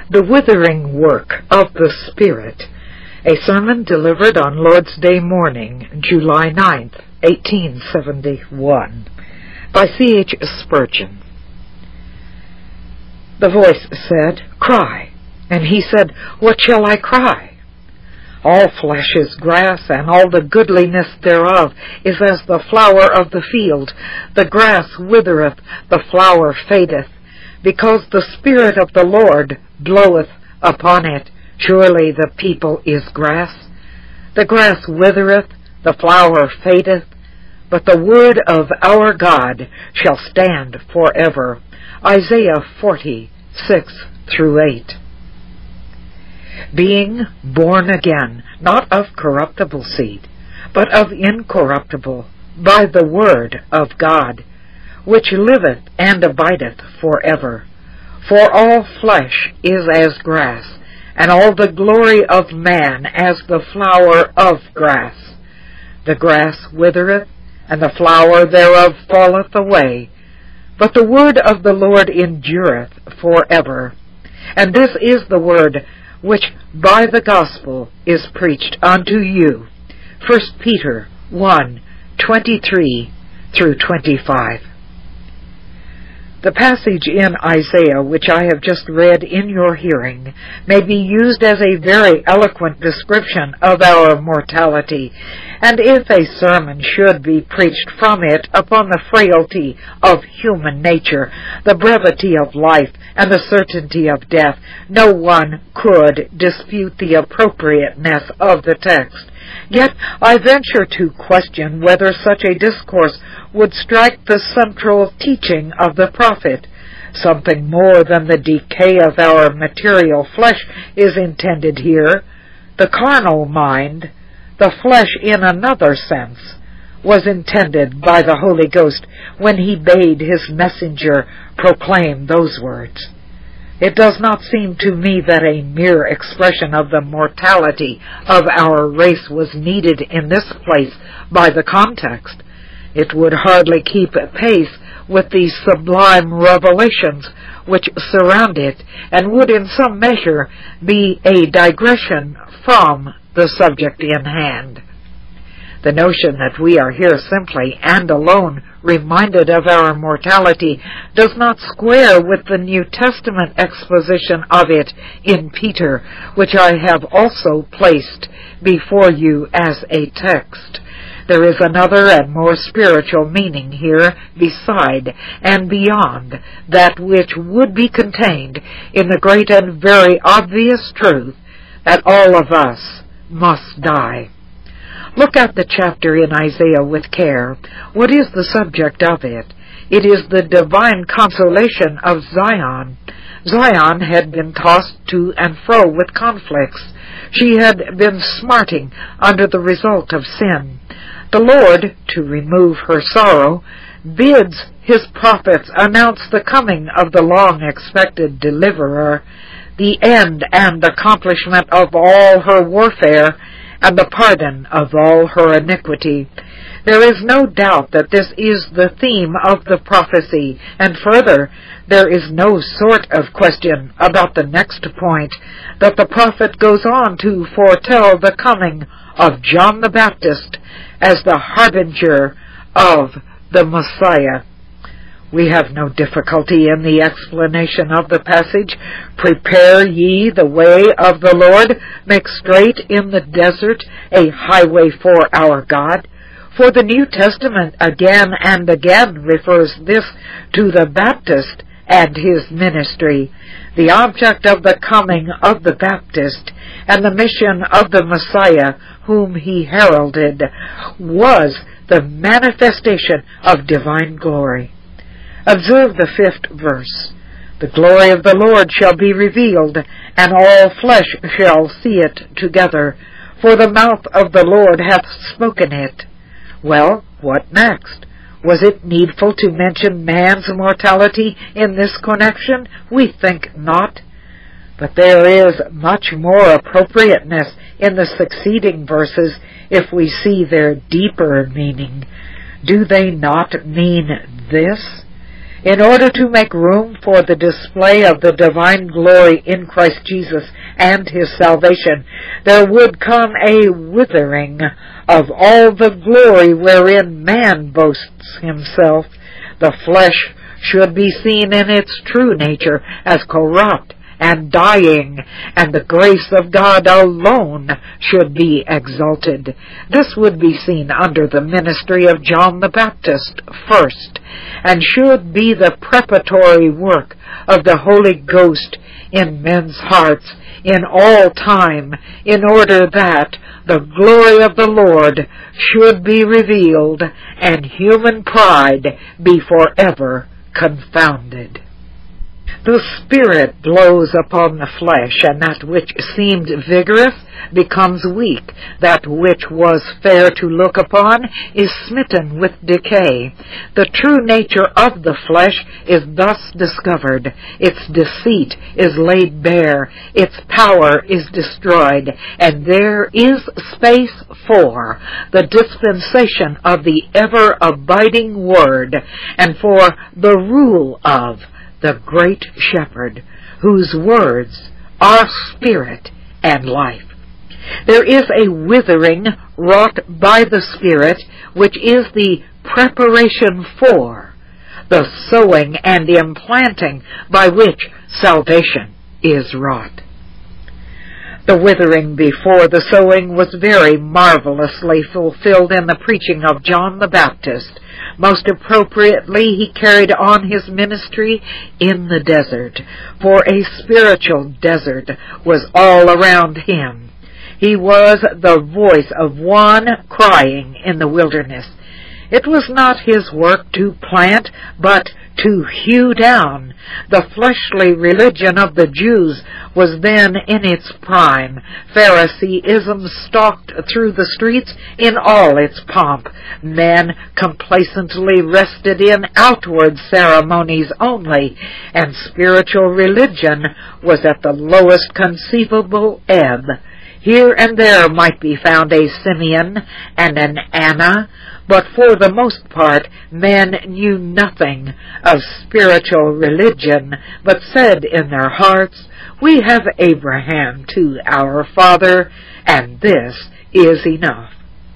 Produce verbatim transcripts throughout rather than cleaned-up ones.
The Withering Work of the Spirit, a sermon delivered on Lord's Day morning, July ninth, eighteen seventy-one, by C H Spurgeon. The voice said, "Cry." And he said, "What shall I cry? All flesh is grass, and all the goodliness thereof is as the flower of the field. The grass withereth, the flower fadeth, because the Spirit of the Lord bloweth upon it. Surely the people is grass. The grass withereth, the flower fadeth, but the word of our God shall stand forever." Isaiah forty, six through eight. Being born again, not of corruptible seed, but of incorruptible, by the word of God, which liveth and abideth forever. For all flesh is as grass, and all the glory of man as the flower of grass. The grass withereth, and the flower thereof falleth away, but the word of the Lord endureth forever. And this is the word which by the gospel is preached unto you. First Peter one, twenty-three through twenty-five. The passage in Isaiah which I have just read in your hearing may be used as a very eloquent description of our mortality, and if a sermon should be preached from it upon the frailty of human nature, the brevity of life, and the certainty of death, no one could dispute the appropriateness of the text. Yet I venture to question whether such a discourse would strike the central teaching of the prophet. Something more than the decay of our material flesh is intended here. The carnal mind, the flesh in another sense, was intended by the Holy Ghost when he bade his messenger proclaim those words. It does not seem to me that a mere expression of the mortality of our race was needed in this place by the context. It would hardly keep pace with the sublime revelations which surround it, and would in some measure be a digression from the subject in hand. The notion that we are here simply and alone reminded of our mortality does not square with the New Testament exposition of it in Peter, which I have also placed before you as a text. There is another and more spiritual meaning here beside and beyond that which would be contained in the great and very obvious truth that all of us must die. Look at the chapter in Isaiah with care. What is the subject of it? It is the divine consolation of Zion. Zion had been tossed to and fro with conflicts. She had been smarting under the result of sin. The Lord, to remove her sorrow, bids his prophets announce the coming of the long-expected deliverer, the end and accomplishment of all her warfare, and the pardon of all her iniquity. There is no doubt that this is the theme of the prophecy, and further, there is no sort of question about the next point, that the prophet goes on to foretell the coming of John the Baptist as the harbinger of the Messiah. We have no difficulty in the explanation of the passage. Prepare ye the way of the Lord, make straight in the desert a highway for our God. For the New Testament again and again refers this to the Baptist and his ministry. The object of the coming of the Baptist and the mission of the Messiah whom he heralded was the manifestation of divine glory. Observe the fifth verse. The glory of the Lord shall be revealed, and all flesh shall see it together, for the mouth of the Lord hath spoken it. Well, what next? Was it needful to mention man's mortality in this connection? We think not. But there is much more appropriateness in the succeeding verses if we see their deeper meaning. Do they not mean this? In order to make room for the display of the divine glory in Christ Jesus and His salvation, there would come a withering of all the glory wherein man boasts himself. The flesh should be seen in its true nature as corrupt and dying, and the grace of God alone should be exalted. This would be seen under the ministry of John the Baptist first, and should be the preparatory work of the Holy Ghost in men's hearts in all time, in order that the glory of the Lord should be revealed, and human pride be forever confounded. The Spirit blows upon the flesh, and that which seemed vigorous becomes weak. That which was fair to look upon is smitten with decay. The true nature of the flesh is thus discovered. Its deceit is laid bare. Its power is destroyed. And there is space for the dispensation of the ever-abiding Word, and for the rule of the great Shepherd, whose words are spirit and life. There is a withering wrought by the Spirit, which is the preparation for the sowing and the implanting by which salvation is wrought. The withering before the sowing was very marvelously fulfilled in the preaching of John the Baptist. Most appropriately, he carried on his ministry in the desert, for a spiritual desert was all around him. He was the voice of one crying in the wilderness. It was not his work to plant, but to hew down. The fleshly religion of the Jews was then in its prime. Phariseeism stalked through the streets in all its pomp. Men complacently rested in outward ceremonies only, and spiritual religion was at the lowest conceivable ebb. Here and there might be found a Simeon and an Anna, but for the most part men knew nothing of spiritual religion, but said in their hearts, "We have Abraham to our father, and this is enough."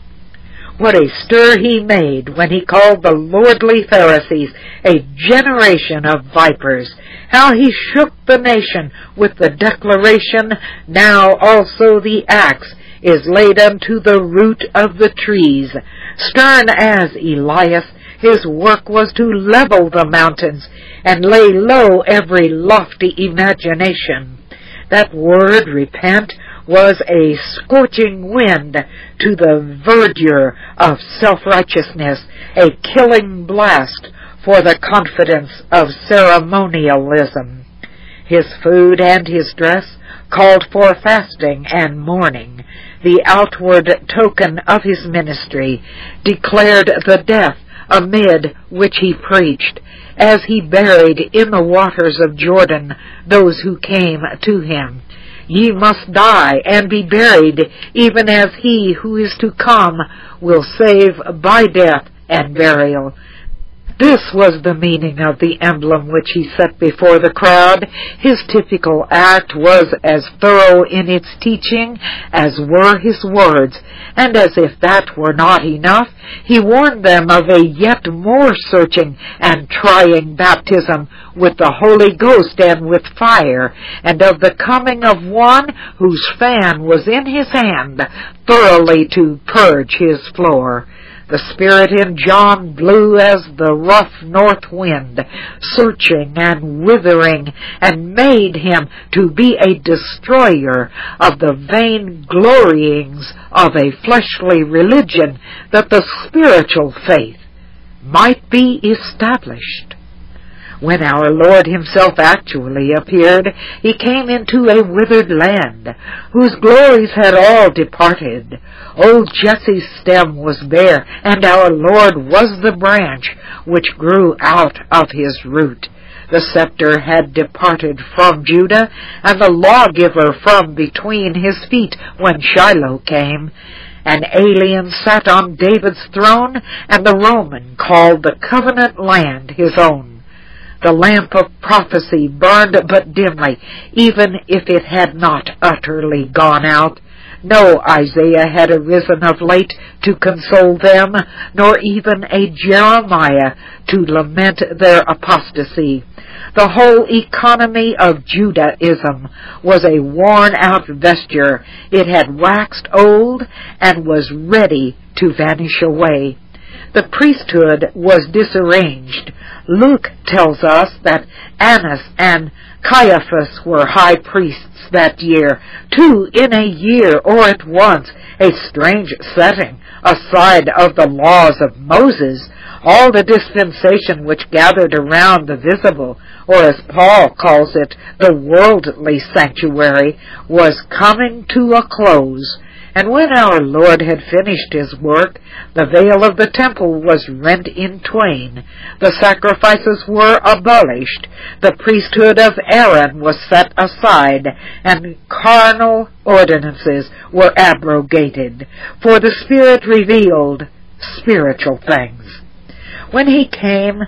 What a stir he made when he called the lordly Pharisees a generation of vipers! How he shook the nation with the declaration, "Now also the axe is laid unto the root of the trees." Stern as Elias, his work was to level the mountains and lay low every lofty imagination. That word, repent, was a scorching wind to the verdure of self-righteousness, a killing blast for the confidence of ceremonialism. His food and his dress called for fasting and mourning. The outward token of his ministry declared the death amid which he preached, as he buried in the waters of Jordan those who came to him. Ye must die and be buried, even as he who is to come will save by death and burial. This was the meaning of the emblem which he set before the crowd. His typical act was as thorough in its teaching as were his words, and as if that were not enough, he warned them of a yet more searching and trying baptism with the Holy Ghost and with fire, and of the coming of one whose fan was in his hand, thoroughly to purge his floor. The Spirit in John blew as the rough north wind, searching and withering, and made him to be a destroyer of the vain gloryings of a fleshly religion, that the spiritual faith might be established. When our Lord himself actually appeared, he came into a withered land, whose glories had all departed. Old Jesse's stem was bare, and our Lord was the branch which grew out of his root. The scepter had departed from Judah, and the lawgiver from between his feet when Shiloh came. An alien sat on David's throne, and the Roman called the covenant land his own. The lamp of prophecy burned but dimly, even if it had not utterly gone out. No Isaiah had arisen of late to console them, nor even a Jeremiah to lament their apostasy. The whole economy of Judaism was a worn-out vesture. It had waxed old and was ready to vanish away. The priesthood was disarranged. Luke tells us that Annas and Caiaphas were high priests that year, two in a year or at once, a strange setting aside of the laws of Moses. All the dispensation which gathered around the visible, or as Paul calls it, the worldly sanctuary, was coming to a close. And when our Lord had finished his work, the veil of the temple was rent in twain, the sacrifices were abolished, the priesthood of Aaron was set aside, and carnal ordinances were abrogated, for the Spirit revealed spiritual things. When he came,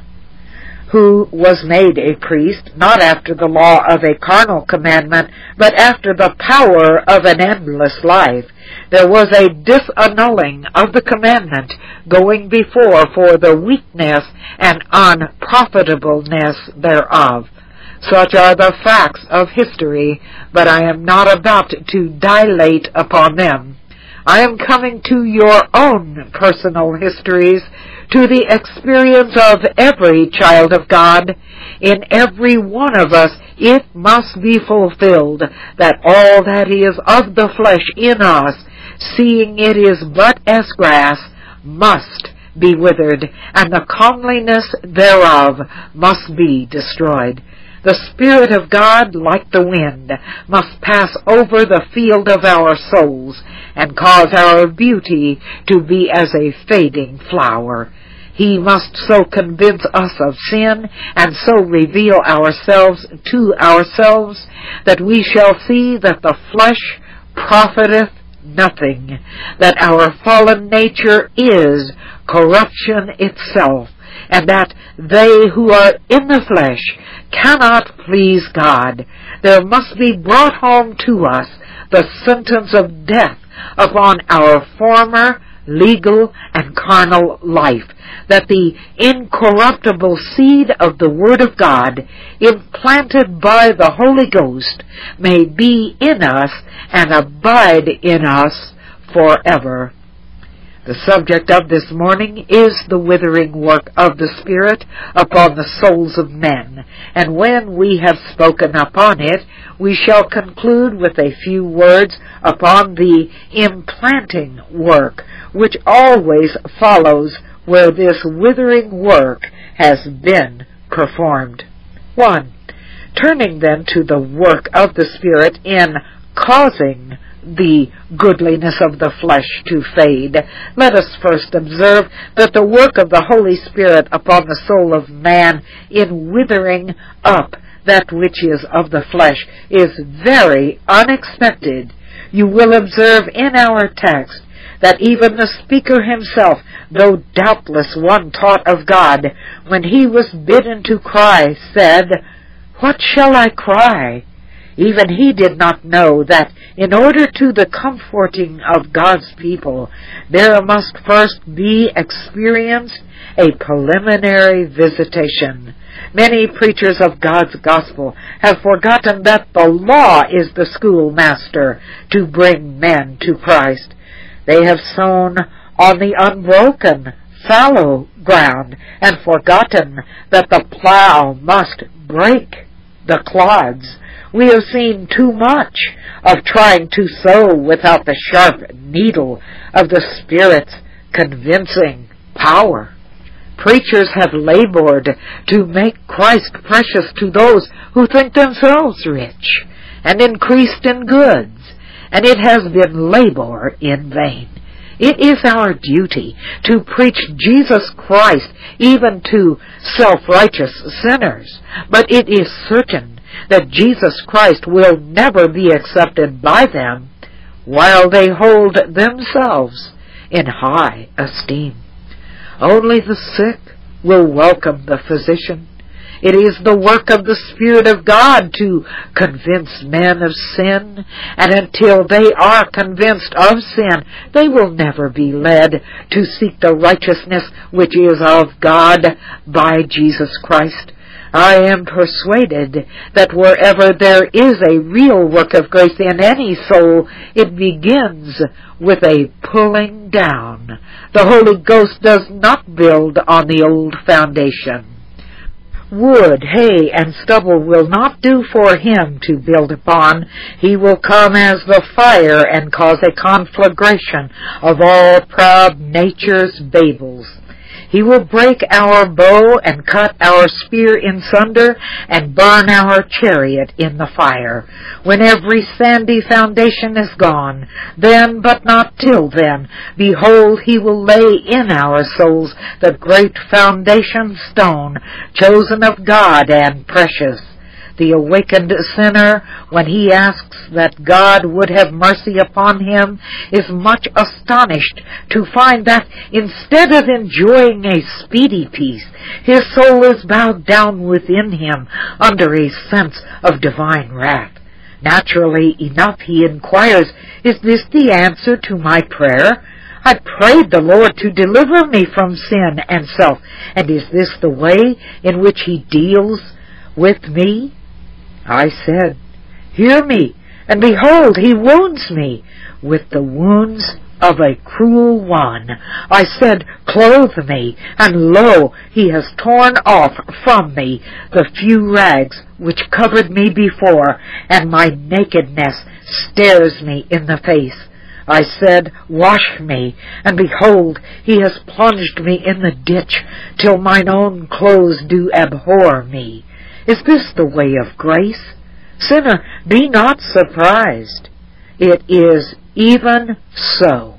who was made a priest, not after the law of a carnal commandment, but after the power of an endless life, there was a disannulling of the commandment going before for the weakness and unprofitableness thereof. Such are the facts of history, but I am not about to dilate upon them. I am coming to your own personal histories, to the experience of every child of God. In every one of us it must be fulfilled that all that is of the flesh in us, seeing it is but as grass, must be withered, and the comeliness thereof must be destroyed. The Spirit of God, like the wind, must pass over the field of our souls, and cause our beauty to be as a fading flower. He must so convince us of sin, and so reveal ourselves to ourselves, that we shall see that the flesh profiteth nothing, that our fallen nature is corruption itself, and that they who are in the flesh cannot please God. There must be brought home to us the sentence of death upon our former legal and carnal life, that the incorruptible seed of the Word of God, implanted by the Holy Ghost, may be in us and abide in us forever. The subject of this morning is the withering work of the Spirit upon the souls of men, and when we have spoken upon it, we shall conclude with a few words upon the implanting work, which always follows where this withering work has been performed. one. Turning then to the work of the Spirit in causing the goodliness of the flesh to fade, let us first observe that the work of the Holy Spirit upon the soul of man in withering up that which is of the flesh is very unexpected. You will observe in our text that even the speaker himself, though doubtless one taught of God, when he was bidden to cry, said, "What shall I cry?" Even he did not know that in order to the comforting of God's people, there must first be experienced a preliminary visitation. Many preachers of God's gospel have forgotten that the law is the schoolmaster to bring men to Christ. They have sown on the unbroken, fallow ground and forgotten that the plow must break the clods. We have seen too much of trying to sow without the sharp needle of the Spirit's convincing power. Preachers have labored to make Christ precious to those who think themselves rich and increased in goods, and it has been labor in vain. It is our duty to preach Jesus Christ even to self-righteous sinners, but it is certain that Jesus Christ will never be accepted by them while they hold themselves in high esteem. Only the sick will welcome the physician. It is the work of the Spirit of God to convince men of sin, and until they are convinced of sin, they will never be led to seek the righteousness which is of God by Jesus Christ. I am persuaded that wherever there is a real work of grace in any soul, it begins with a pulling down. The Holy Ghost does not build on the old foundation. Wood, hay, and stubble will not do for him to build upon. He will come as the fire and cause a conflagration of all proud nature's Babels. He will break our bow and cut our spear in sunder and burn our chariot in the fire. When every sandy foundation is gone, then, but not till then, behold, he will lay in our souls the great foundation stone, chosen of God and precious. The awakened sinner, when he asks that God would have mercy upon him, is much astonished to find that instead of enjoying a speedy peace, his soul is bowed down within him under a sense of divine wrath. Naturally enough, he inquires, "Is this the answer to my prayer? I prayed the Lord to deliver me from sin and self, and is this the way in which he deals with me?" I said, "Hear me, and behold, he wounds me with the wounds of a cruel one." I said, "Clothe me," and lo, he has torn off from me the few rags which covered me before, and my nakedness stares me in the face. I said, "Wash me," and behold, he has plunged me in the ditch, till mine own clothes do abhor me. Is this the way of grace? Sinner, be not surprised. It is even so.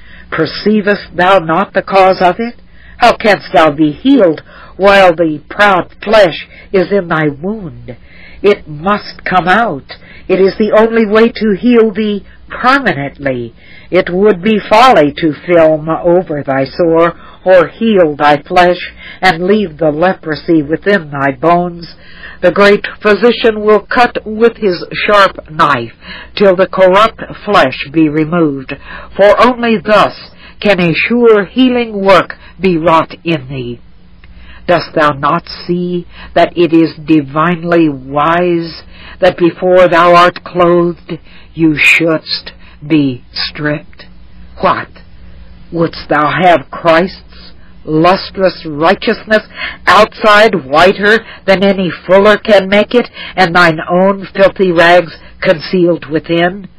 Perceivest thou not the cause of it? How canst thou be healed while the proud flesh is in thy wound? It must come out. It is the only way to heal thee permanently. It would be folly to film over thy sore, or heal thy flesh, and leave the leprosy within thy bones. The great physician will cut with his sharp knife till the corrupt flesh be removed, for only thus can a sure healing work be wrought in thee. Dost thou not see that it is divinely wise that before thou art clothed you shouldst be stripped? What? Wouldst thou have Christ's lustrous righteousness outside whiter than any fuller can make it, and thine own filthy rags concealed within?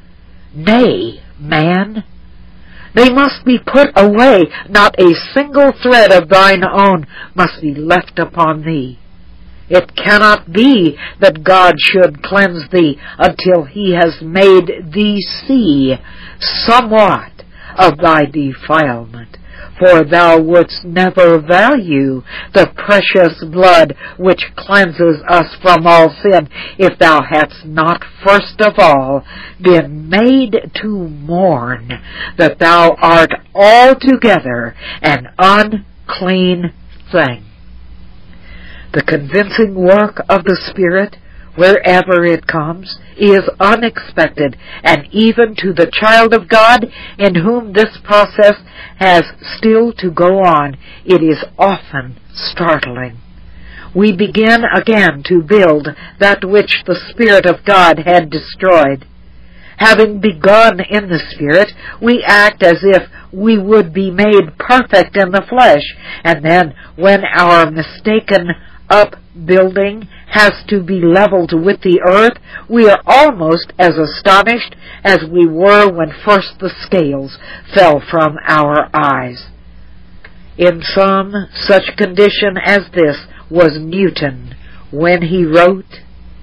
Nay, man, they must be put away. Not a single thread of thine own must be left upon thee. It cannot be that God should cleanse thee until he has made thee see somewhat of thy defilement. For thou wouldst never value the precious blood which cleanses us from all sin if thou hadst not first of all been made to mourn that thou art altogether an unclean thing. The convincing work of the Spirit, wherever it comes, is unexpected, and even to the child of God in whom this process has still to go on, it is often startling. We begin again to build that which the Spirit of God had destroyed. Having begun in the Spirit, we act as if we would be made perfect in the flesh, and then when our mistaken upbuilding has to be leveled with the earth, we are almost as astonished as we were when first the scales fell from our eyes. In some such condition as this was Newton when he wrote,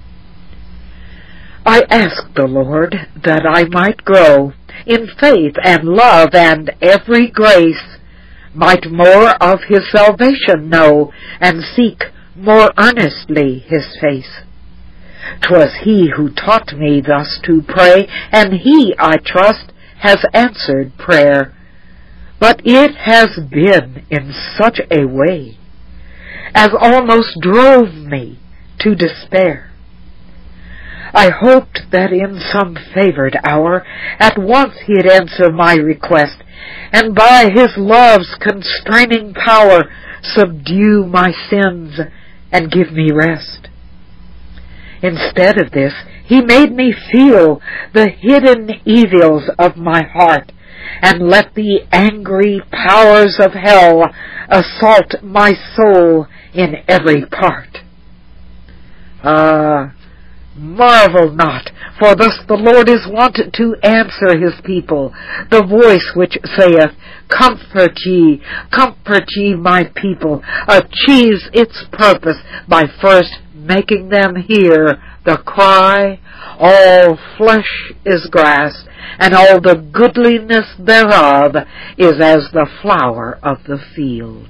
"I asked the Lord that I might grow in faith and love and every grace, might more of his salvation know, and seek more earnestly his face. 'Twas he who taught me thus to pray, and he, I trust, has answered prayer. But it has been in such a way as almost drove me to despair. I hoped that in some favored hour at once he'd answer my request, and by his love's constraining power subdue my sins and give me rest. Instead of this, he made me feel the hidden evils of my heart, and let the angry powers of hell assault my soul in every part. Ah, marvel not, for thus the Lord is wont to answer his people, the voice which saith, Comfort ye, comfort ye my people, achieves its purpose by first making them hear the cry, All flesh is grass, and all the goodliness thereof is as the flower of the field.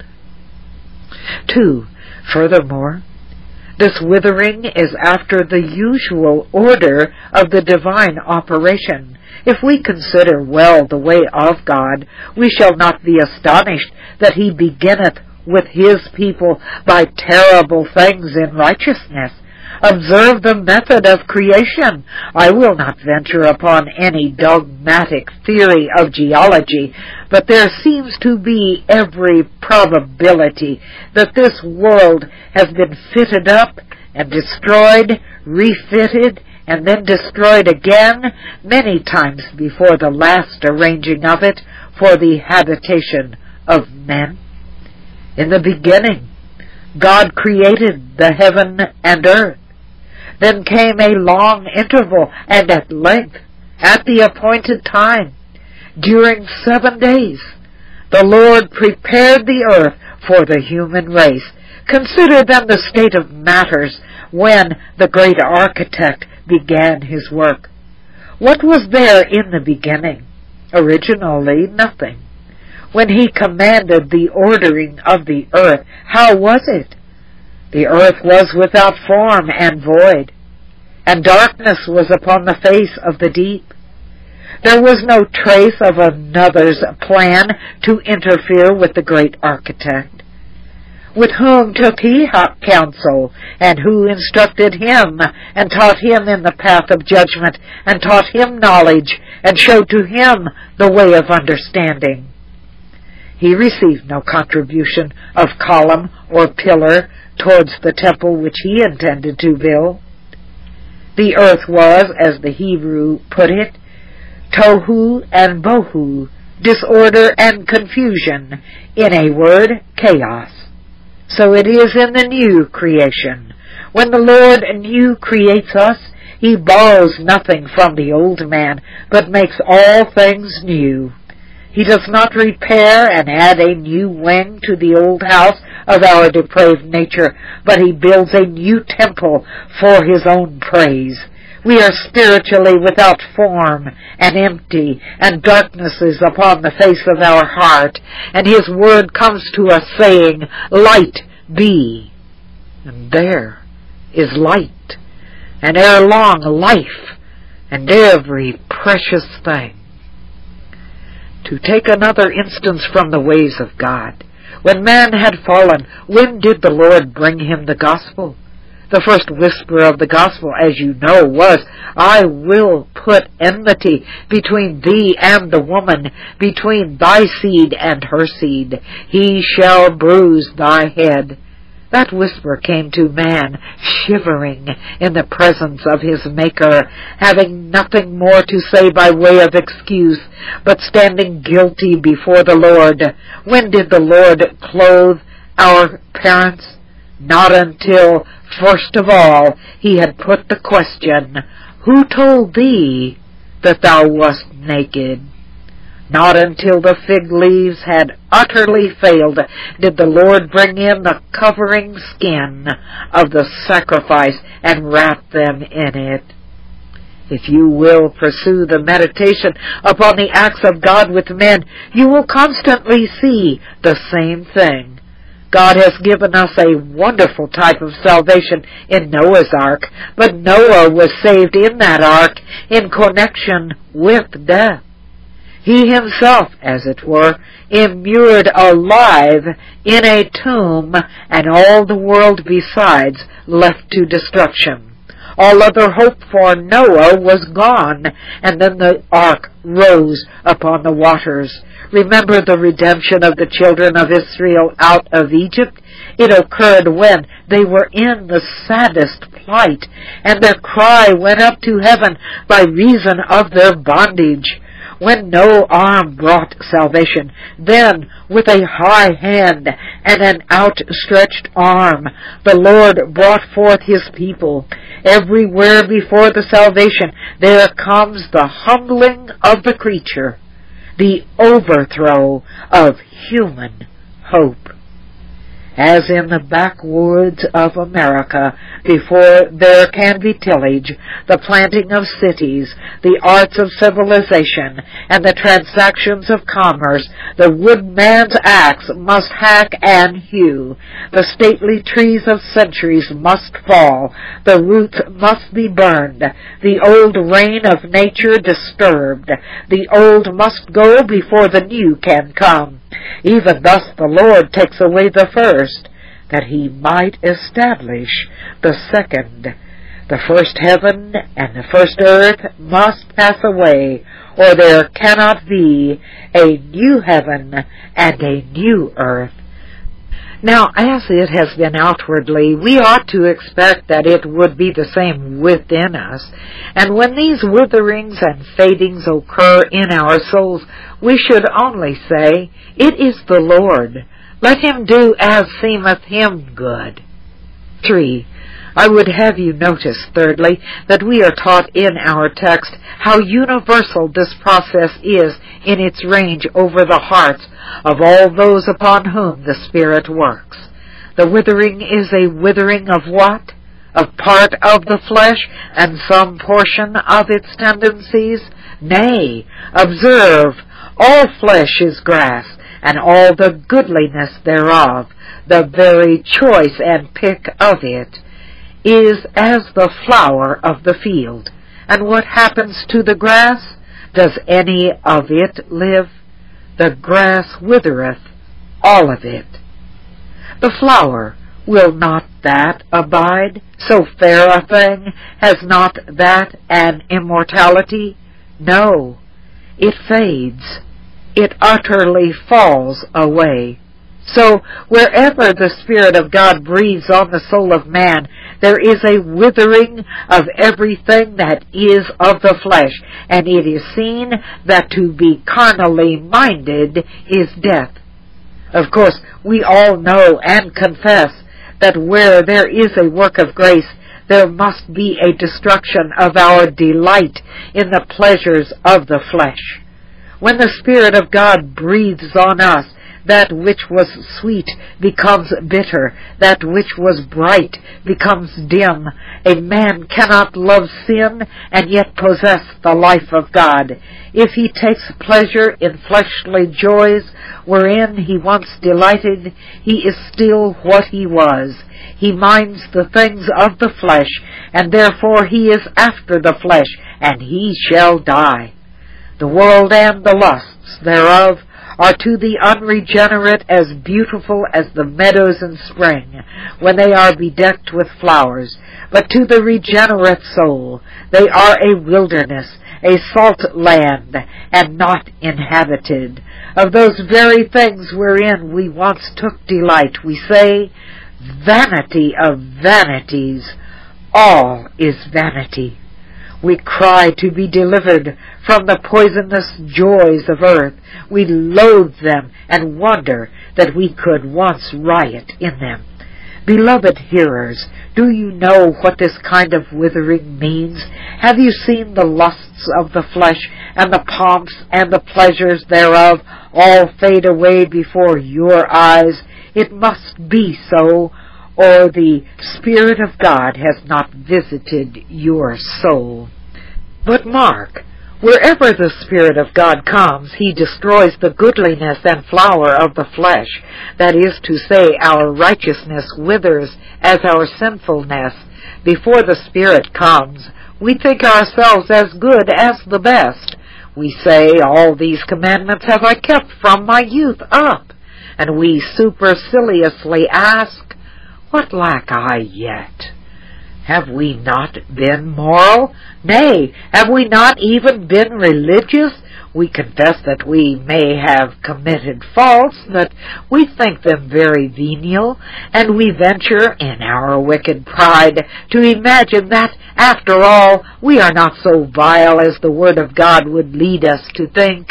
Two, furthermore, this withering is after the usual order of the divine operation. If we consider well the way of God, we shall not be astonished that he beginneth with his people by terrible things in righteousness. Observe the method of creation. I will not venture upon any dogmatic theory of geology, but there seems to be every probability that this world has been fitted up and destroyed, refitted, and then destroyed again many times before the last arranging of it for the habitation of men. In the beginning, God created the heaven and earth. Then came a long interval, and at length, at the appointed time, during seven days, the Lord prepared the earth for the human race. Consider then the state of matters when the great architect began his work. What was there in the beginning? Originally, nothing. When he commanded the ordering of the earth, how was it? The earth was without form and void, and darkness was upon the face of the deep. There was no trace of another's plan to interfere with the great architect. With whom took he counsel, and who instructed him, and taught him in the path of judgment, and taught him knowledge, and showed to him the way of understanding? He received no contribution of column or pillar towards the temple which he intended to build. The earth was, as the Hebrew put it, tohu and bohu, disorder and confusion, in a word, chaos. So it is in the new creation. When the Lord anew creates us, he borrows nothing from the old man, but makes all things new. He does not repair and add a new wing to the old house of our depraved nature, but he builds a new temple for his own praise. We are spiritually without form and empty, and darkness is upon the face of our heart, and his word comes to us saying, Light be. And there is light, and ere long life, and every precious thing. To take another instance from the ways of God, when man had fallen, when did the Lord bring him the gospel? The first whisper of the gospel, as you know, was, I will put enmity between thee and the woman, between thy seed and her seed. He shall bruise thy head. That whisper came to man, shivering in the presence of his Maker, having nothing more to say by way of excuse, but standing guilty before the Lord. When did the Lord clothe our parents? Not until, first of all, he had put the question, Who told thee that thou wast naked? Not until the fig leaves had utterly failed did the Lord bring in the covering skin of the sacrifice and wrap them in it. If you will pursue the meditation upon the acts of God with men, you will constantly see the same thing. God has given us a wonderful type of salvation in Noah's ark, but Noah was saved in that ark in connection with death. He himself, as it were, immured alive in a tomb, and all the world besides left to destruction. All other hope for Noah was gone, and then the ark rose upon the waters. Remember the redemption of the children of Israel out of Egypt? It occurred when they were in the saddest plight, and their cry went up to heaven by reason of their bondage. When no arm brought salvation, then with a high hand and an outstretched arm, the Lord brought forth his people. Everywhere before the salvation, there comes the humbling of the creature, the overthrow of human hope. As in the backwoods of America, before there can be tillage, the planting of cities, the arts of civilization, and the transactions of commerce, the woodman's axe must hack and hew. The stately trees of centuries must fall. The roots must be burned. The old reign of nature disturbed. The old must go before the new can come. Even thus the Lord takes away the first, that he might establish the second. The first heaven and the first earth must pass away, or there cannot be a new heaven and a new earth. Now, as it has been outwardly, we ought to expect that it would be the same within us. And when these witherings and fadings occur in our souls, we should only say, "It is the Lord. Let him do as seemeth him good." Three. I would have you notice, thirdly, that we are taught in our text how universal this process is in its range over the hearts of all those upon whom the Spirit works. The withering is a withering of what? Of part of the flesh and some portion of its tendencies? Nay, observe, all flesh is grass, and all the goodliness thereof, the very choice and pick of it, is as the flower of the field. And what happens to the grass? Does any of it live? The grass withereth, all of it. The flower, will not that abide? So fair a thing, has not that an immortality? No, it fades. It utterly falls away. So, wherever the Spirit of God breathes on the soul of man, there is a withering of everything that is of the flesh, and it is seen that to be carnally minded is death. Of course, we all know and confess that where there is a work of grace, there must be a destruction of our delight in the pleasures of the flesh. When the Spirit of God breathes on us, that which was sweet becomes bitter. That which was bright becomes dim. A man cannot love sin and yet possess the life of God. If he takes pleasure in fleshly joys wherein he once delighted, he is still what he was. He minds the things of the flesh, and therefore he is after the flesh, and he shall die. The world and the lusts thereof are to the unregenerate as beautiful as the meadows in spring, when they are bedecked with flowers. But to the regenerate soul they are a wilderness, a salt land, and not inhabited. Of those very things wherein we once took delight, we say, vanity of vanities, all is vanity. We cry to be delivered from the poisonous joys of earth. We loathe them and wonder that we could once riot in them. Beloved hearers, do you know what this kind of withering means? Have you seen the lusts of the flesh and the pomps and the pleasures thereof all fade away before your eyes? It must be so, or the Spirit of God has not visited your soul. But mark, wherever the Spirit of God comes, he destroys the goodliness and flower of the flesh. That is to say, our righteousness withers as our sinfulness. Before the Spirit comes, we think ourselves as good as the best. We say, all these commandments have I kept from my youth up. And we superciliously ask, what lack I yet? Have we not been moral? Nay, have we not even been religious? We confess that we may have committed faults, but we think them very venial, and we venture in our wicked pride to imagine that, after all, we are not so vile as the Word of God would lead us to think.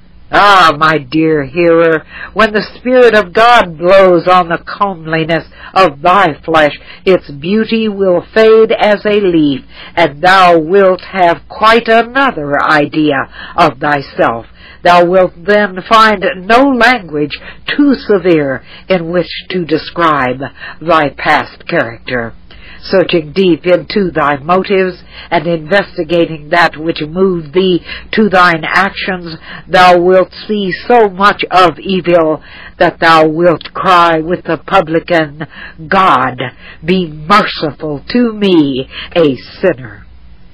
Ah, my dear hearer, when the Spirit of God blows on the comeliness of thy flesh, its beauty will fade as a leaf, and thou wilt have quite another idea of thyself. Thou wilt then find no language too severe in which to describe thy past character. Searching deep into thy motives and investigating that which moved thee to thine actions, thou wilt see so much of evil that thou wilt cry with the publican, God, be merciful to me, a sinner.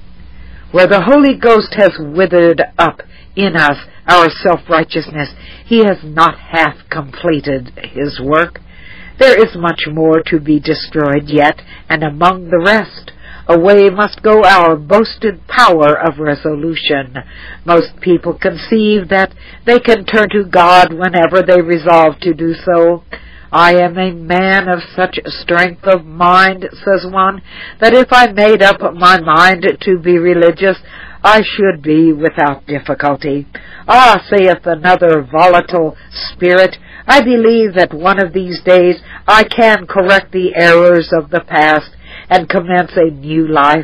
Where the Holy Ghost has withered up in us our self-righteousness, he has not half completed his work. There is much more to be destroyed yet, and among the rest, away must go our boasted power of resolution. Most people conceive that they can turn to God whenever they resolve to do so. I am a man of such strength of mind, says one, that if I made up my mind to be religious, I should be without difficulty. Ah, saith another volatile spirit, I believe that one of these days I can correct the errors of the past and commence a new life.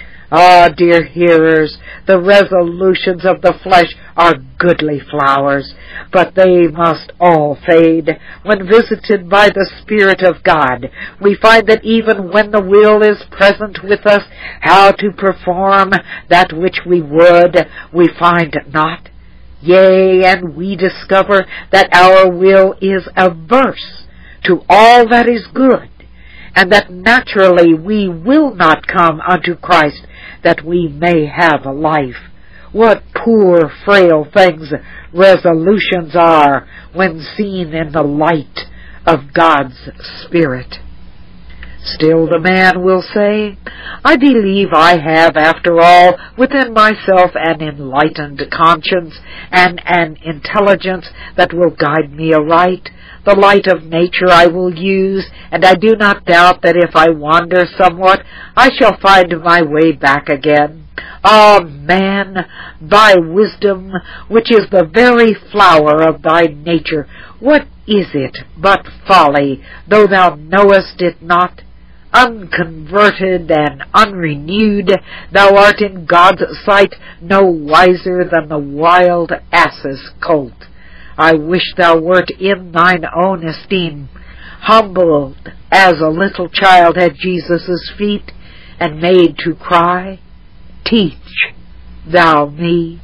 Ah, dear hearers, the resolutions of the flesh are goodly flowers, but they must all fade. When visited by the Spirit of God, we find that even when the will is present with us, how to perform that which we would, we find not. Yea, and we discover that our will is averse to all that is good, and that naturally we will not come unto Christ that we may have a life. What poor, frail things resolutions are when seen in the light of God's Spirit. Still the man will say, I believe I have, after all, within myself an enlightened conscience and an intelligence that will guide me aright. The light of nature I will use, and I do not doubt that if I wander somewhat, I shall find my way back again. Ah, man, thy wisdom, which is the very flower of thy nature, what is it but folly, though thou knowest it not? Unconverted and unrenewed, thou art in God's sight no wiser than the wild ass's colt. I wish thou wert in thine own esteem, humbled as a little child at Jesus' feet, and made to cry, Teach thou me.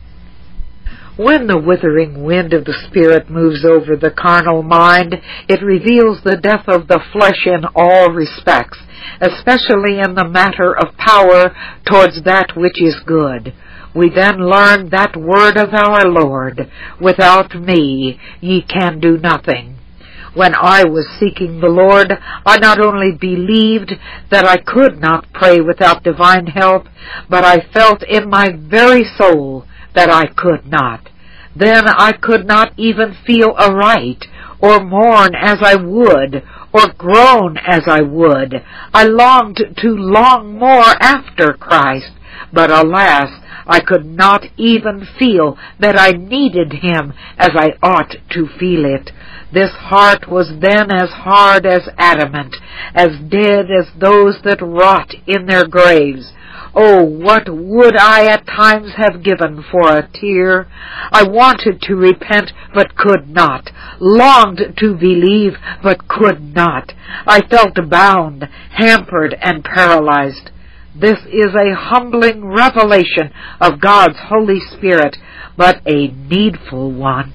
When the withering wind of the Spirit moves over the carnal mind, it reveals the death of the flesh in all respects, especially in the matter of power towards that which is good. We then learn that word of our Lord, Without me ye can do nothing. When I was seeking the Lord, I not only believed that I could not pray without divine help, but I felt in my very soul that I could not. Then I could not even feel aright, or mourn as I would, or groan as I would. I longed to long more after Christ, but alas, I could not even feel that I needed him as I ought to feel it. This heart was then as hard as adamant, as dead as those that rot in their graves. Oh, what would I at times have given for a tear! I wanted to repent, but could not, longed to believe, but could not. I felt bound, hampered, and paralyzed. This is a humbling revelation of God's Holy Spirit, but a needful one.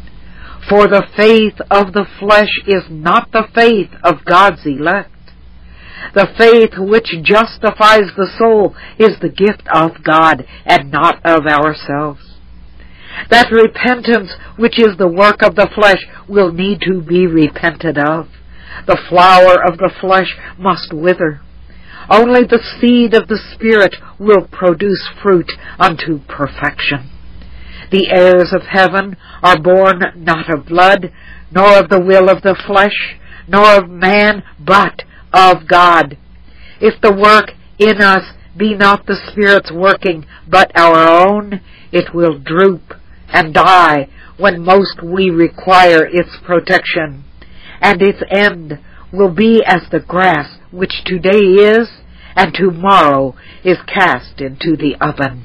For the faith of the flesh is not the faith of God's elect. The faith which justifies the soul is the gift of God and not of ourselves. That repentance, which is the work of the flesh, will need to be repented of. The flower of the flesh must wither. Only the seed of the Spirit will produce fruit unto perfection. The heirs of heaven are born not of blood, nor of the will of the flesh, nor of man, but of God. If the work in us be not the Spirit's working, but our own, it will droop and die when most we require its protection, and its end will be as the grass which today is, and tomorrow is cast into the oven.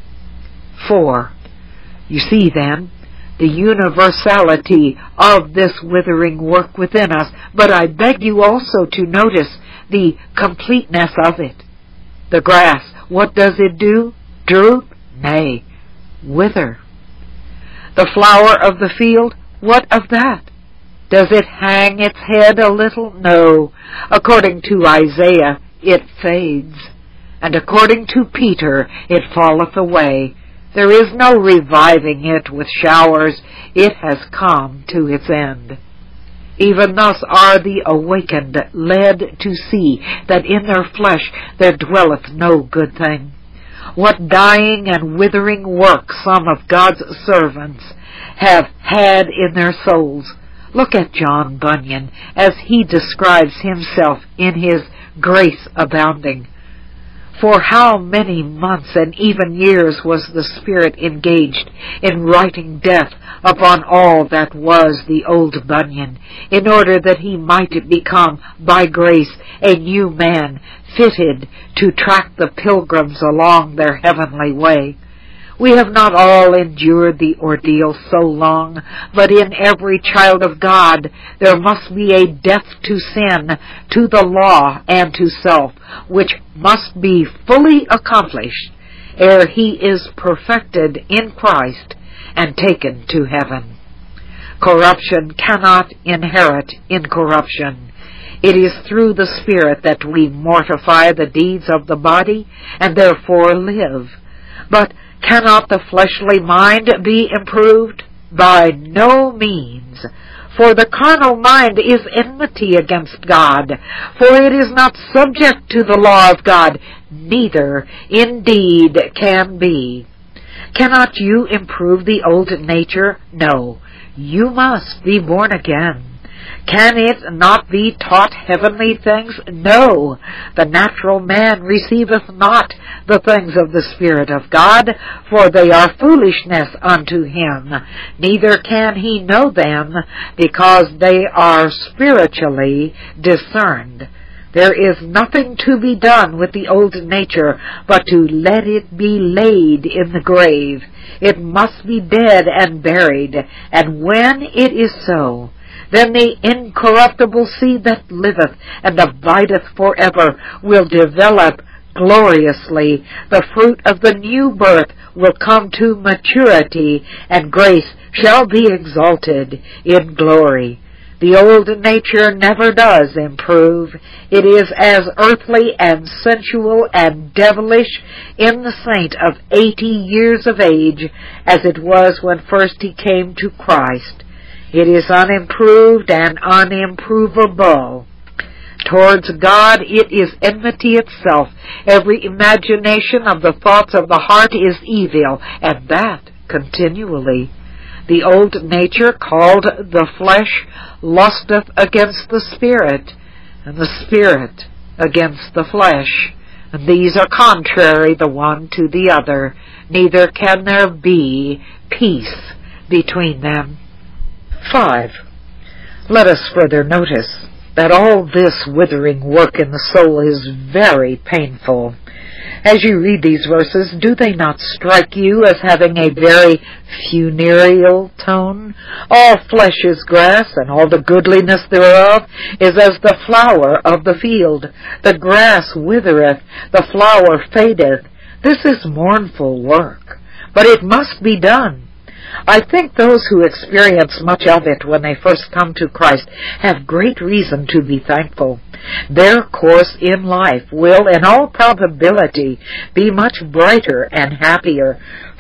Four. You see then the universality of this withering work within us, but I beg you also to notice the completeness of it. The grass, what does it do? Droop? Nay, wither. The flower of the field, what of that? Does it hang its head a little? No. According to Isaiah, it fades, and according to Peter, it falleth away. There is no reviving it with showers. It has come to its end. Even thus are the awakened led to see that in their flesh there dwelleth no good thing. What dying and withering work some of God's servants have had in their souls. Look at John Bunyan as he describes himself in his Grace Abounding. For how many months and even years was the Spirit engaged in writing death upon all that was the old Bunyan, in order that he might become, by grace, a new man, fitted to track the pilgrims along their heavenly way. We have not all endured the ordeal so long, but in every child of God there must be a death to sin, to the law, and to self, which must be fully accomplished ere he is perfected in Christ and taken to heaven. Corruption cannot inherit incorruption. It is through the Spirit that we mortify the deeds of the body and therefore live. But cannot the fleshly mind be improved? By no means. For the carnal mind is enmity against God, for it is not subject to the law of God, neither indeed can be. Cannot you improve the old nature? No, you must be born again. Can it not be taught heavenly things? No, the natural man receiveth not the things of the Spirit of God, for they are foolishness unto him. Neither can he know them, because they are spiritually discerned. There is nothing to be done with the old nature but to let it be laid in the grave. It must be dead and buried, and when it is so, then the incorruptible seed that liveth and abideth forever will develop gloriously. The fruit of the new birth will come to maturity, and grace shall be exalted in glory. The old nature never does improve. It is as earthly and sensual and devilish in the saint of eighty years of age as it was when first he came to Christ. It is unimproved and unimprovable. Towards God it is enmity itself. Every imagination of the thoughts of the heart is evil, and that continually. The old nature, called the flesh, lusteth against the Spirit, and the Spirit against the flesh. And these are contrary the one to the other, neither can there be peace between them. Five. Let us further notice that all this withering work in the soul is very painful. As you read these verses, do they not strike you as having a very funereal tone? All flesh is grass, and all the goodliness thereof is as the flower of the field. The grass withereth, the flower fadeth. This is mournful work, but it must be done. I think those who experience much of it when they first come to Christ have great reason to be thankful. Their course in life will, in all probability, be much brighter and happier,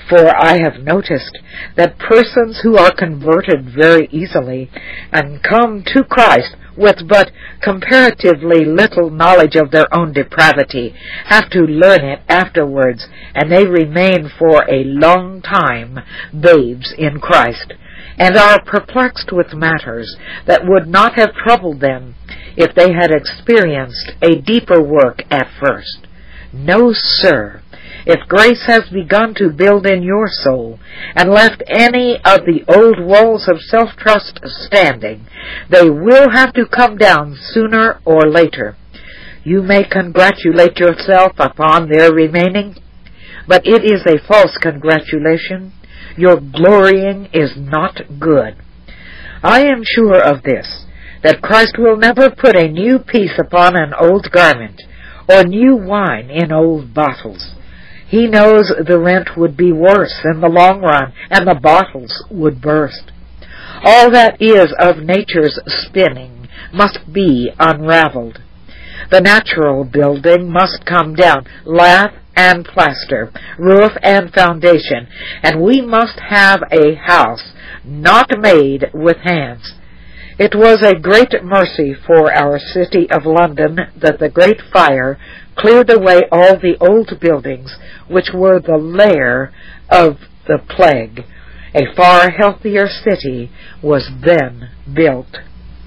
For I have noticed that persons who are converted very easily and come to Christ with but comparatively little knowledge of their own depravity have to learn it afterwards, and they remain for a long time babes in Christ, and are perplexed with matters that would not have troubled them if they had experienced a deeper work at first. No, sir. If grace has begun to build in your soul and left any of the old walls of self-trust standing, they will have to come down sooner or later. You may congratulate yourself upon their remaining, but it is a false congratulation. Your glorying is not good. I am sure of this, that Christ will never put a new piece upon an old garment, or new wine in old bottles. He knows the rent would be worse in the long run, and the bottles would burst. All that is of nature's spinning must be unraveled. The natural building must come down, lath and plaster, roof and foundation, and we must have a house not made with hands. It was a great mercy for our city of London that the great fire cleared away all the old buildings which were the lair of the plague. A far healthier city was then built.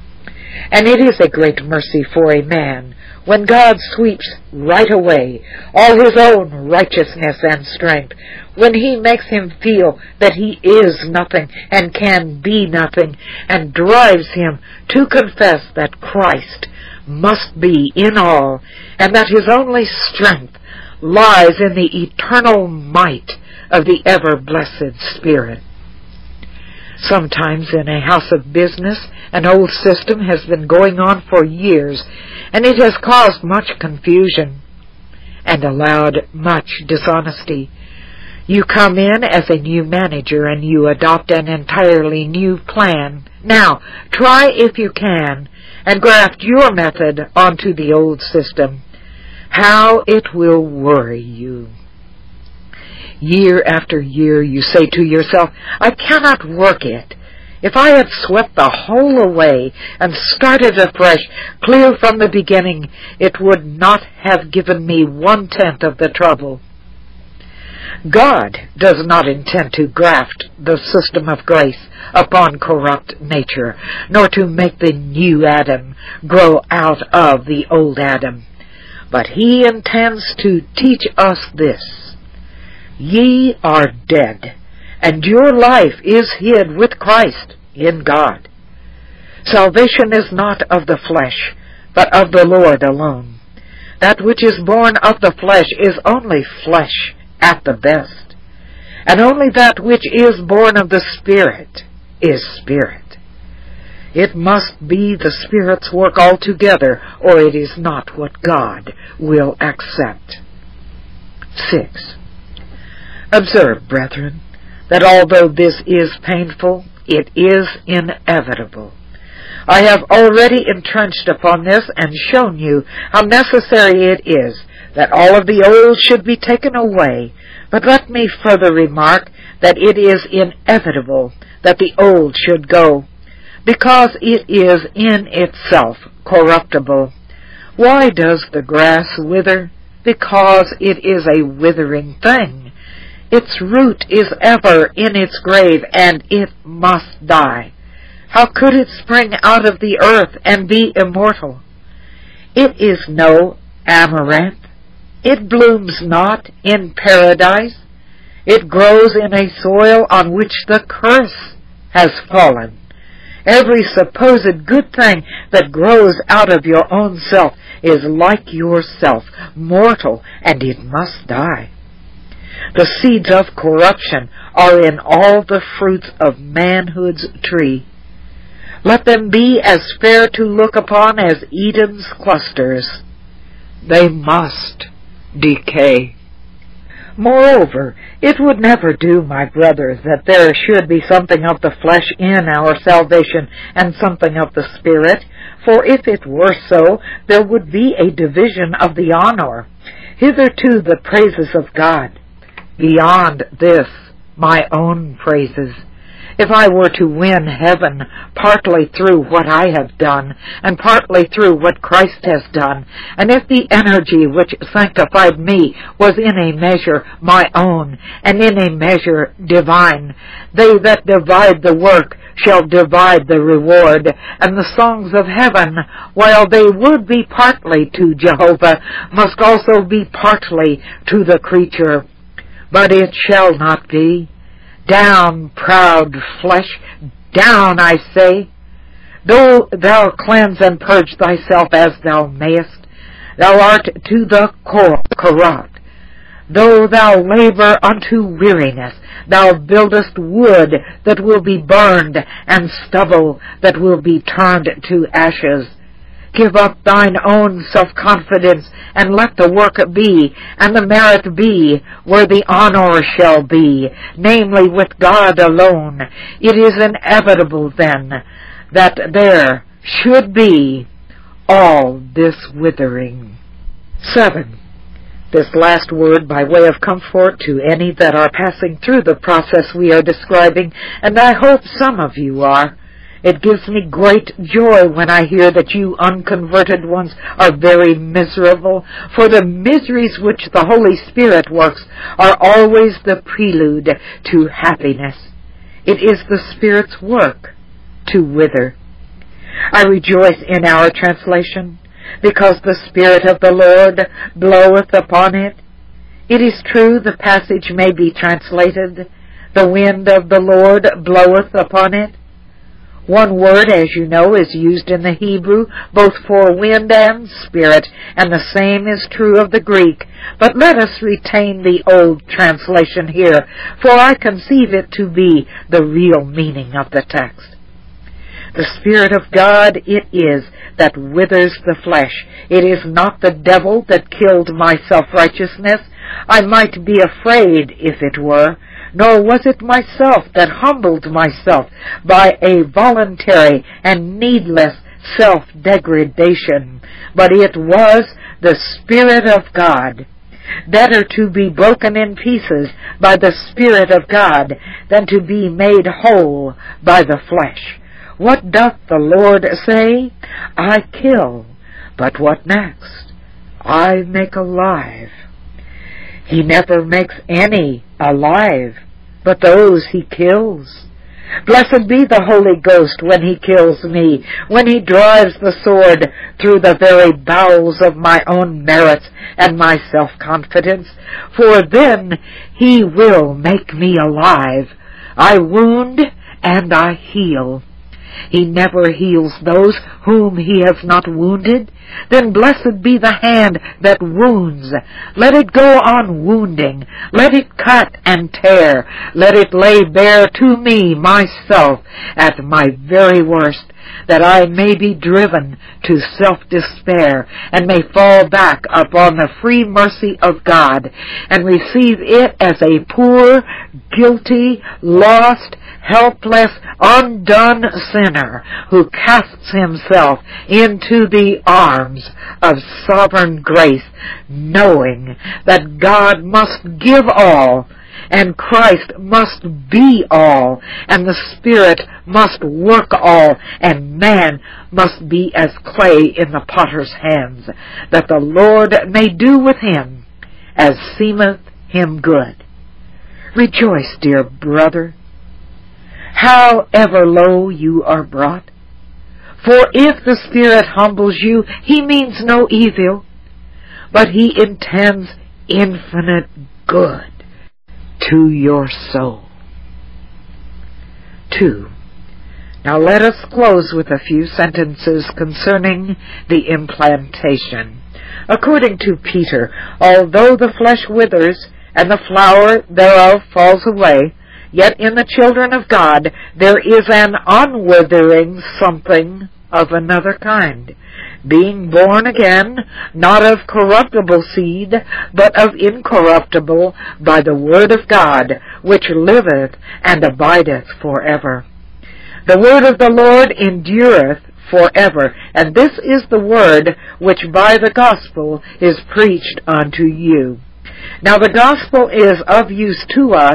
And it is a great mercy for a man when God sweeps right away all his own righteousness and strength, when he makes him feel that he is nothing and can be nothing, and drives him to confess that Christ must be in all, and that his only strength lies in the eternal might of the ever-blessed Spirit. Sometimes in a house of business, an old system has been going on for years, and it has caused much confusion and allowed much dishonesty. You come in as a new manager and you adopt an entirely new plan. Now, try if you can and graft your method onto the old system. How it will worry you. Year after year you say to yourself, I cannot work it. If I had swept the whole away and started afresh, clear from the beginning, it would not have given me one-tenth of the trouble. God does not intend to graft the system of grace upon corrupt nature, nor to make the new Adam grow out of the old Adam. But he intends to teach us this. Ye are dead, and your life is hid with Christ in God. Salvation is not of the flesh, but of the Lord alone. That which is born of the flesh is only flesh at the best, and only that which is born of the Spirit is spirit. It must be the Spirit's work altogether, or it is not what God will accept. Six. Observe, brethren, that although this is painful, it is inevitable. I have already entrenched upon this and shown you how necessary it is that all of the old should be taken away, but let me further remark that it is inevitable that the old should go, because it is in itself corruptible. Why does the grass wither? Because it is a withering thing. Its root is ever in its grave, and it must die. How could it spring out of the earth and be immortal? It is no amaranth. It blooms not in paradise. It grows in a soil on which the curse has fallen. Every supposed good thing that grows out of your own self is like yourself, mortal, and it must die. The seeds of corruption are in all the fruits of manhood's tree. Let them be as fair to look upon as Eden's clusters. They must decay. Moreover, it would never do, my brothers, that there should be something of the flesh in our salvation and something of the Spirit, for if it were so, there would be a division of the honor. Hitherto the praises of God. Beyond this, my own praises. If I were to win heaven partly through what I have done, and partly through what Christ has done, and if the energy which sanctified me was in a measure my own, and in a measure divine, they that divide the work shall divide the reward, and the songs of heaven, while they would be partly to Jehovah, must also be partly to the creature. But it shall not be. Down, proud flesh, down, I say. Though thou cleanse and purge thyself as thou mayest, thou art to the core corrupt. Though thou labor unto weariness, thou buildest wood that will be burned, and stubble that will be turned to ashes. Give up thine own self-confidence, and let the work be, and the merit be, where the honor shall be, namely with God alone. It is inevitable, then, that there should be all this withering. Seven. This last word by way of comfort to any that are passing through the process we are describing, and I hope some of you are. It gives me great joy when I hear that you unconverted ones are very miserable, for the miseries which the Holy Spirit works are always the prelude to happiness. It is the Spirit's work to wither. I rejoice in our translation, because the Spirit of the Lord bloweth upon it. It is true the passage may be translated, the wind of the Lord bloweth upon it. One word, as you know, is used in the Hebrew both for wind and spirit, and the same is true of the Greek. But let us retain the old translation here, for I conceive it to be the real meaning of the text. The Spirit of God it is that withers the flesh. It is not the devil that killed my self-righteousness. I might be afraid if it were. Nor was it myself that humbled myself by a voluntary and needless self-degradation, but it was the Spirit of God. Better to be broken in pieces by the Spirit of God than to be made whole by the flesh. What doth the Lord say? I kill, but what next? I make alive. He never makes any alive, but those he kills. Blessed be the Holy Ghost when he kills me, when he drives the sword through the very bowels of my own merits and my self-confidence, for then he will make me alive. I wound and I heal. He never heals those whom he has not wounded. Then blessed be the hand that wounds. Let it go on wounding. Let it cut and tear. Let it lay bare to me, myself, at my very worst, that I may be driven to self-despair, and may fall back upon the free mercy of God, and receive it as a poor, guilty, lost, helpless, undone sinner who casts himself into the arms of sovereign grace, knowing that God must give all, and Christ must be all, and the Spirit must work all, and man must be as clay in the potter's hands, that the Lord may do with him as seemeth him good. Rejoice, dear brother, however low you are brought. For if the Spirit humbles you, he means no evil, but he intends infinite good to your soul. Two. Now let us close with a few sentences concerning the implantation. According to Peter, although the flesh withers, and the flower thereof falls away, yet in the children of God there is an unwithering something of another kind, being born again, not of corruptible seed, but of incorruptible, by the word of God, which liveth and abideth forever. The word of the Lord endureth forever, and this is the word which by the gospel is preached unto you. Now the gospel is of use to us,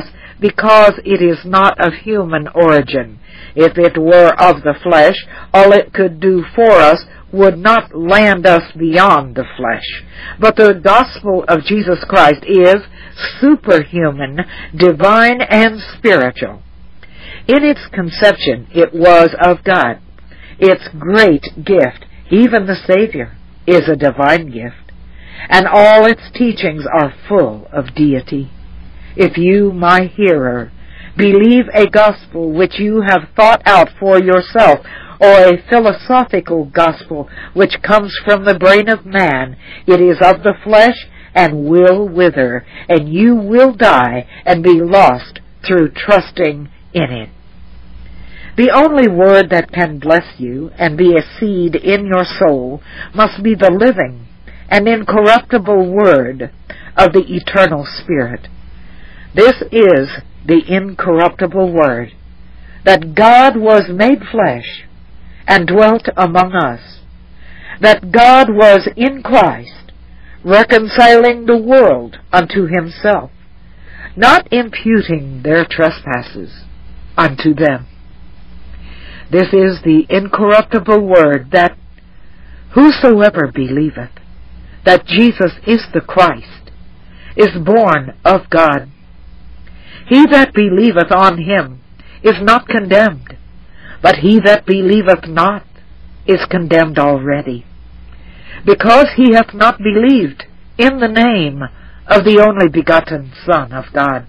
because it is not of human origin. If it were of the flesh, all it could do for us would not land us beyond the flesh. But the gospel of Jesus Christ is superhuman, divine, and spiritual. In its conception, it was of God. Its great gift, even the Savior, is a divine gift, and all its teachings are full of deity. If you, my hearer, believe a gospel which you have thought out for yourself, or a philosophical gospel which comes from the brain of man, it is of the flesh and will wither, and you will die and be lost through trusting in it. The only word that can bless you and be a seed in your soul must be the living and incorruptible word of the eternal Spirit. This is the incorruptible word, that God was made flesh and dwelt among us, that God was in Christ, reconciling the world unto himself, not imputing their trespasses unto them. This is the incorruptible word, that whosoever believeth that Jesus is the Christ is born of God. He that believeth on him is not condemned, but he that believeth not is condemned already, because he hath not believed in the name of the only begotten Son of God.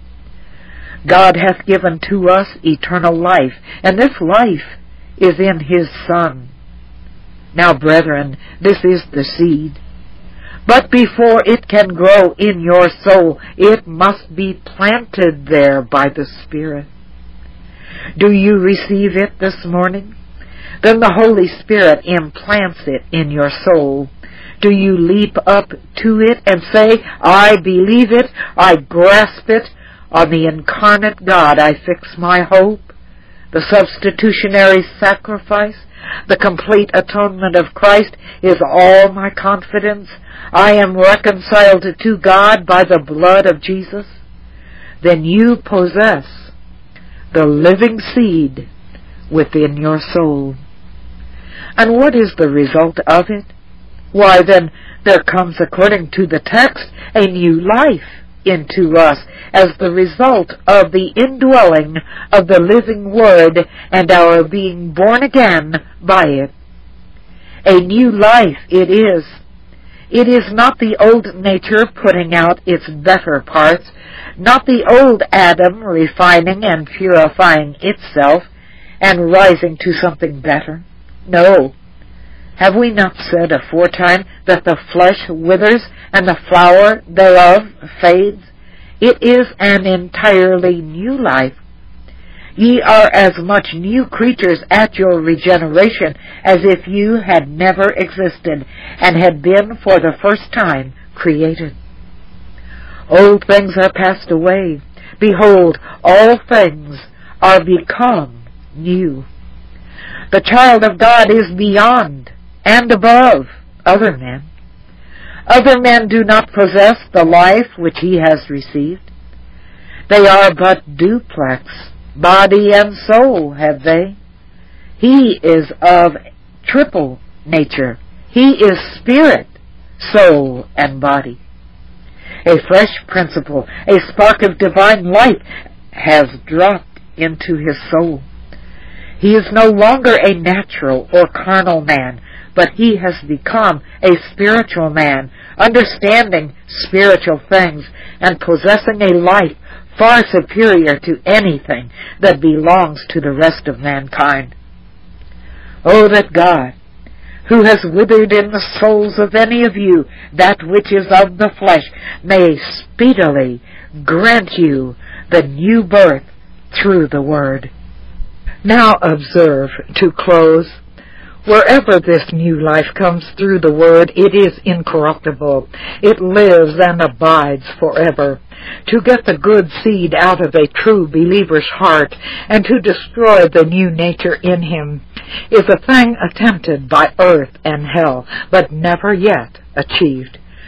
God hath given to us eternal life, and this life is in his Son. Now, brethren, this is the seed. But before it can grow in your soul, it must be planted there by the Spirit. Do you receive it this morning? Then the Holy Spirit implants it in your soul. Do you leap up to it and say, I believe it, I grasp it, on the incarnate God I fix my hope, the substitutionary sacrifice, the complete atonement of Christ is all my confidence. I am reconciled to God by the blood of Jesus. Then you possess the living seed within your soul. And what is the result of it? Why, then, there comes, according to the text, a new life into us as the result of the indwelling of the living Word and our being born again by it. A new life it is. It is not the old nature putting out its better parts, not the old Adam refining and purifying itself and rising to something better. No. Have we not said aforetime that the flesh withers and the flower thereof fades? It is an entirely new life. Ye are as much new creatures at your regeneration as if you had never existed and had been for the first time created. Old things are passed away. Behold, all things are become new. The child of God is beyond and above other men. Other men do not possess the life which he has received. They are but duplex. Body and soul have they. He is of triple nature. He is spirit, soul, and body. A fresh principle, a spark of divine life has dropped into his soul. He is no longer a natural or carnal man, but he has become a spiritual man, understanding spiritual things and possessing a life far superior to anything that belongs to the rest of mankind. Oh, that God, who has withered in the souls of any of you that which is of the flesh, may speedily grant you the new birth through the Word. Now observe, to close, wherever this new life comes through the Word, it is incorruptible. It lives and abides forever. To get the good seed out of a true believer's heart and to destroy the new nature in him is a thing attempted by earth and hell, but never yet achieved.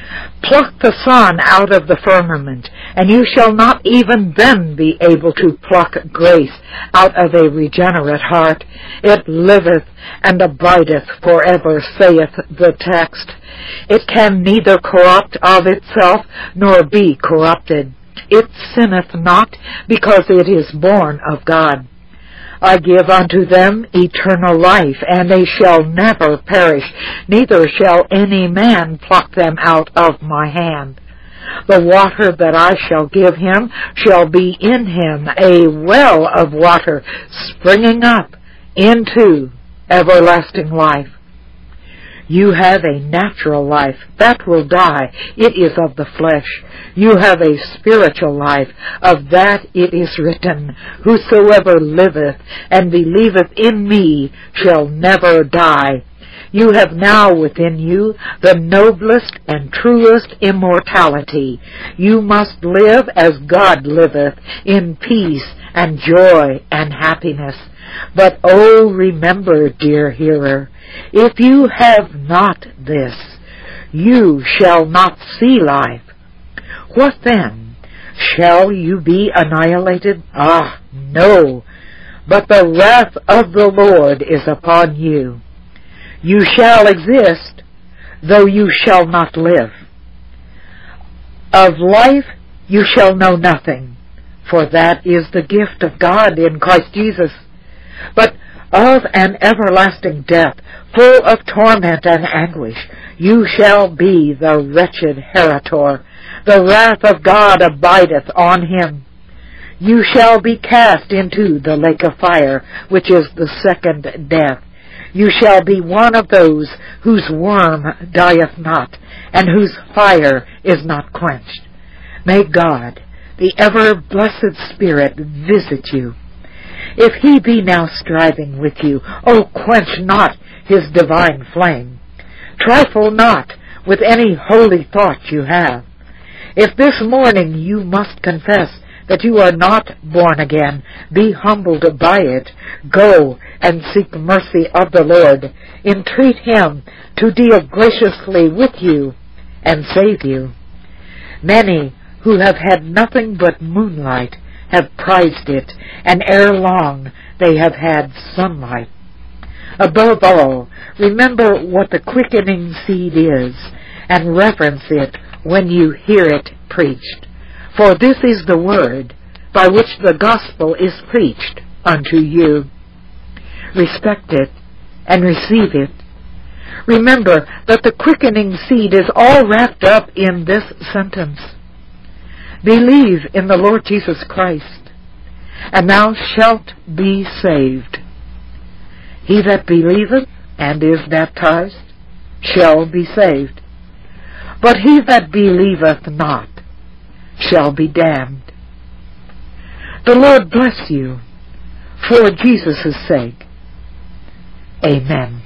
Pluck the sun out of the firmament, and you shall not even then be able to pluck grace out of a regenerate heart. It liveth and abideth forever, saith the text. It can neither corrupt of itself, nor be corrupted. It sinneth not, because it is born of God. I give unto them eternal life, and they shall never perish, neither shall any man pluck them out of my hand. The water that I shall give him shall be in him a well of water, springing up into everlasting life. You have a natural life, that will die. It is of the flesh. You have a spiritual life, of that it is written, Whosoever liveth and believeth in me shall never die. You have now within you the noblest and truest immortality. You must live as God liveth, in peace and joy and happiness. But oh, remember, dear hearer, if you have not this, you shall not see life. What then? Shall you be annihilated? Ah, no, but the wrath of the Lord is upon you. You shall exist, though you shall not live. Of life you shall know nothing, for that is the gift of God in Christ Jesus. But of an everlasting death, full of torment and anguish, you shall be the wretched heritor. The wrath of God abideth on him. You shall be cast into the lake of fire, which is the second death. You shall be one of those whose worm dieth not, and whose fire is not quenched. May God, the ever-blessed Spirit, visit you. If he be now striving with you, oh, quench not his divine flame. Trifle not with any holy thought you have. If this morning you must confess that you are not born again, be humbled by it. Go and seek mercy of the Lord. Entreat him to deal graciously with you and save you. Many who have had nothing but moonlight have prized it, and ere long they have had sunlight. Above all, remember what the quickening seed is, and reverence it when you hear it preached. For this is the word by which the gospel is preached unto you. Respect it and receive it. Remember that the quickening seed is all wrapped up in this sentence. Believe in the Lord Jesus Christ, and thou shalt be saved. He that believeth and is baptized shall be saved, but he that believeth not shall be damned. The Lord bless you for Jesus' sake. Amen.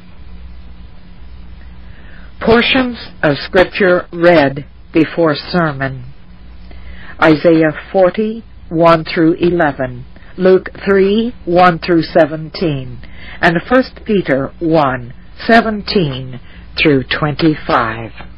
Portions of Scripture read before sermon. Isaiah forty, one through eleven, Luke three, one through seventeen, and First Peter one, seventeen through twenty-five.